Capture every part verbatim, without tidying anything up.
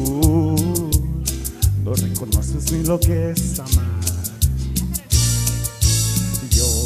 tú no reconoces ni lo que es amar. Yo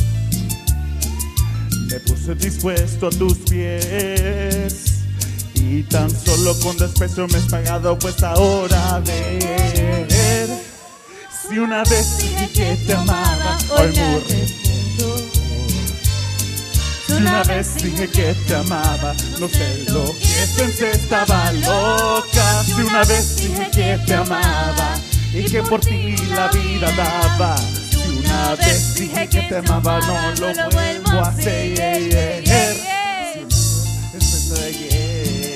me puse dispuesto a tus pies y tan solo con desprecio me has pagado, pues ahora ver. Si una vez dije que te amaba, hoy me arrepiento. Si una vez dije que te amaba, no sé lo que pensé, estaba loca. Si una vez dije que te amaba y que por ti la vida daba. Si una vez dije que te amaba, no lo vuelvo a hacer. Esto de ayer.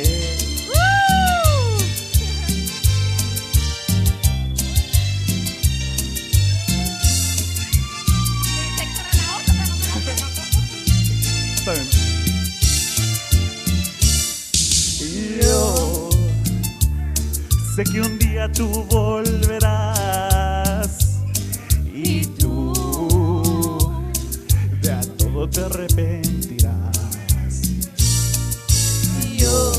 Yo sé que un día tú volverás y tú de a todo te arrepentirás. Yo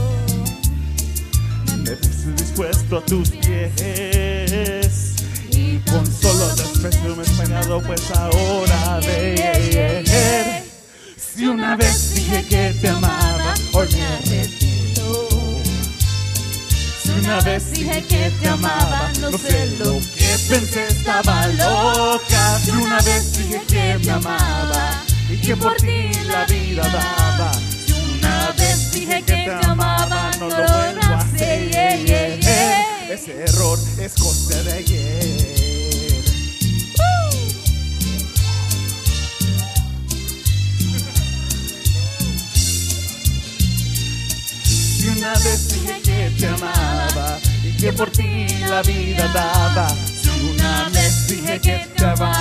me puse dispuesto a tus pies y con solo desprecio me has pagado, pues ahora ver. Si una vez dije que te amaba, hoy me arrepiento. Si una vez dije que te amaba, no sé lo que pensé, estaba loca. Si una vez dije que me amaba y que por ti la vida daba. Si una vez dije que te amaba, no lo vuelvo a hacer. Ese error es cosa de ayer. Si una vez dije que te amaba y que por ti la vida daba. Si una vez dije que te amaba,